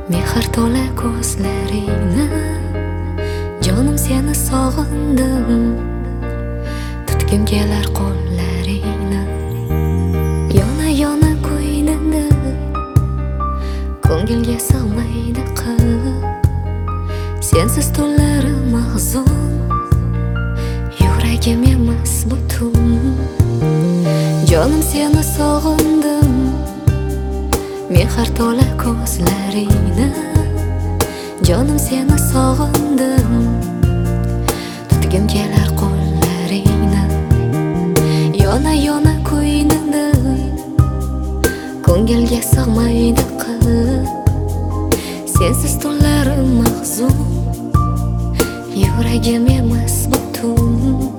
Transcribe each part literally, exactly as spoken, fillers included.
Mehr to'la ko'zlaringni, jonim seni sog'indim. Tutgim kelar qo'llaringni, yona yona qo'ynimda, ko'ngilga sig'maydi qalb. Sensiz tunlarim mahzun, yuragim emas butun. Jonim seni sog'indim, mehr to'la ko'zlaringni, jonim seni sog'indim. Tutgim kelar qo'llaringni, yona yona qo'ynimda, ko'ngilga sig'maydi qalb. Sensiz tunlarim mahzun, yuragim emas butun.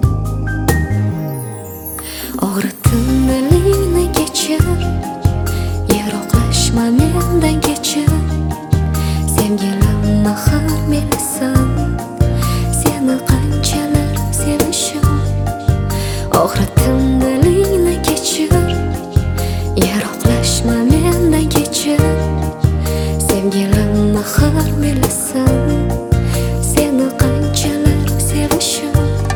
Og'ritdim dilingni kechir, yiroqlashma mendan kechir. Sevgilim mahal melisan, seni qanchalar sevishim. Og'ritdim dilingni kechir, yiroqlashma mendan kechir. Sevgilim mahal melisan, seni qanchalar sevishim.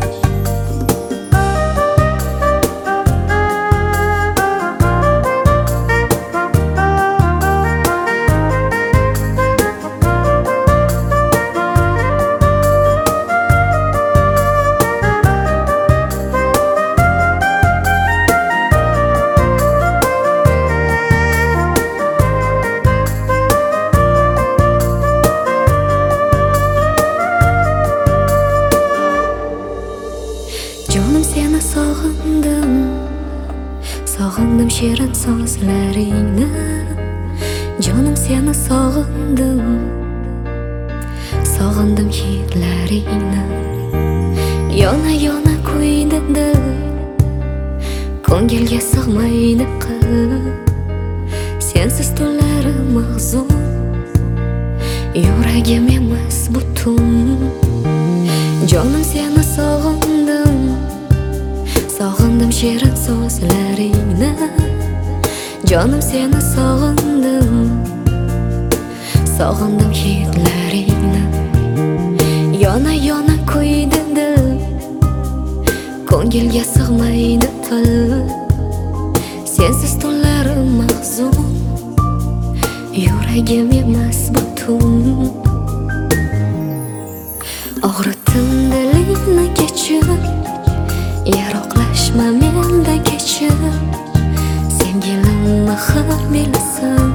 Jonim seni sog'indim, sog'indim shirin so'zlaringni. Jonim seni sog'indim, sog'indim hidlaringni. Yona yona qo'ynimda, ko'ngilga sig'maydi qalb. Sensiz tunlarim mahzun, yuragim emas butun. Jonim seni sog'indim, sog'indim shirin so'zlaringni. Jonim seni sog'indim, sog'indim hidlaringni. Yona yona qo'ynimda, ko'ngilga sig'maydi qalb. Sensiz tunlarim mahzun, yuragim emas butun. Og'ritdim dilingni kechir, yiroqlashma mendan kechir. Sevgilim mahal melisan,